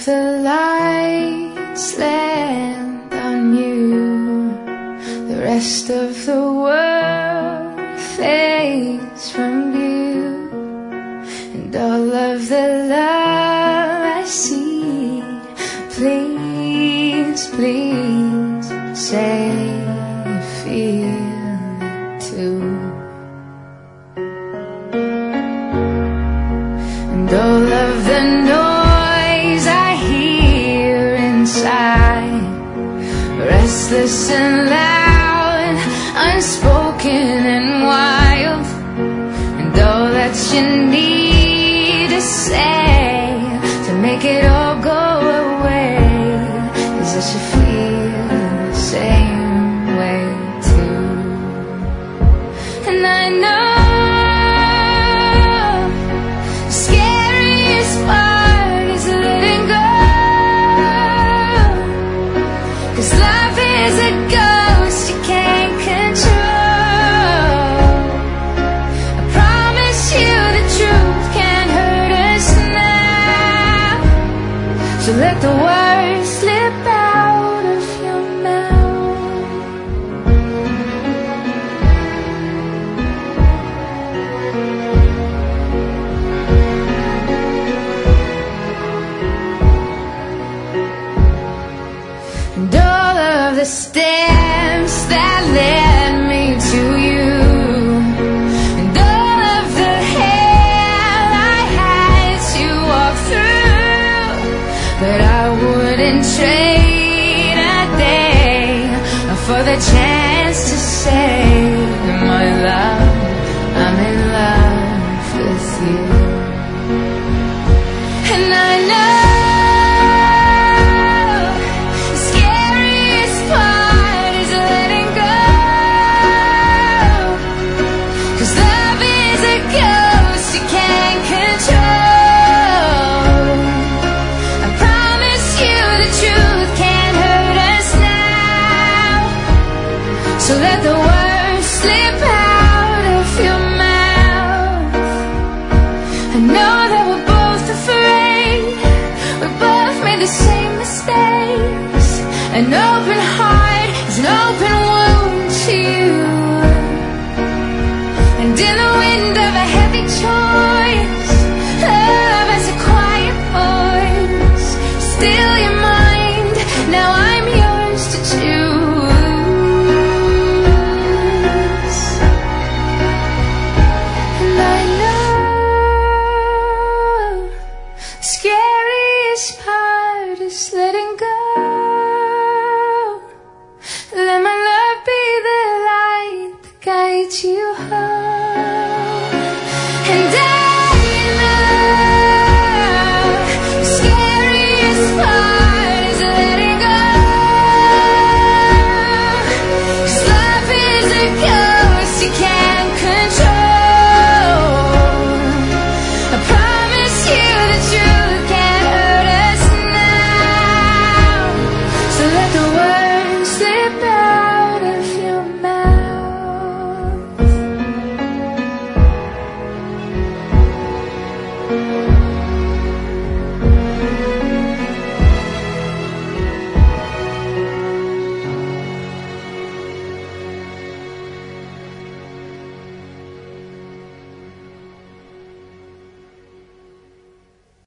of the lights land on you, the rest of the world fades from view, and all of the love I see, please, please say you feel it too. And all of the noise I hear inside, restless and loud, unspoken and wild, and all that you need to say to make it all go away is that you feel the same way too. And I know the scariest part is letting go, 'cause love is a ghost you can't control. I promise you the truth can't hurt us now, so let the words slip out of your mouth. And all of the steps that led me to you, and all of the hell I had to walk through, but I wouldn't trade a day for the chance to say, my love, I'm in love with you. And I know the scariest part is letting go, 'cause love is a ghost you can't control. I promise you the truth can't hurt us now, so let the words slip out of your mouth. I know that we're both afraid, we both made the same mistakes. An open heart is an open wound to you, and in the wind of a heavy choice